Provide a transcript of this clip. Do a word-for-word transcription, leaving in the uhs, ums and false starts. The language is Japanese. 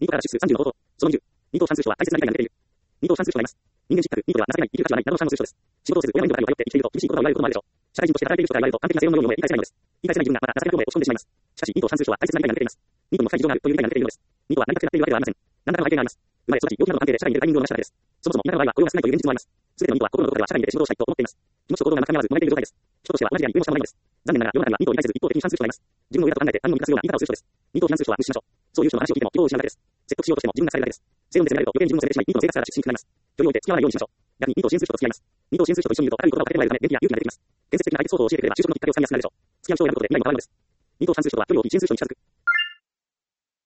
ニートから出数さんじゅうの方法。そのにじゅう。ニート算数書は大切な理解が抜けている。ニート算数書となります。人間失格、ニートでは情けない、生きる価値はない、などの三の数書です。仕事をせず、親の言うばかりを頼って生きていると、厳しい言葉を言われることもあるでしょう。社会人として働いている人が言われると、完璧な正論のように思え、理解せないのです。理解せない自分がまた情けなく思え、落ち込んでしまいます。しかし、ニート算数書は大切な理解が抜けています。ニートにも深い事情があるという理解が抜けているのです。ニートは何か使っているわけではありません。何らかの背景があります。生まれ育ち、病気などの関係で社会に出るタイミングを逃したからです。そもそも田舎の場合は雇用が少ないという現実もあります。すべてのニートは心のどこかでは社会に出て仕事をしたいと思っています。気持ちと行動が全く合わず、揉めている状態です。人としては同じように上も下もないのです。残念ながら、世の中にはニートを理解せず、一方的に算数書となります。自分の上だと考えて他人を満たすような言い方をする人です。ニートを非難する人は無視しましょう。そういう人の話を聞いても希望を失うだけです。説得しようとしても自分が伝えるだけです。正論で責められると余計に自分を責めてしまい、ニートの生活から出身になります。距離を置いて付き合わないようにしましょう。逆にニートを支援する人と付き合います。ニートを支援する人と一緒にいると、高い言葉をかけてもらえるため、元気や勇気が出てきます。建設的な解決方法を教えてくれれば、就職のきっかけをつかみやすくなるでしょう。付き合う人を選ぶことで未来も変わるのです。ニートを算数する人は距離を置き支援する人に近づく。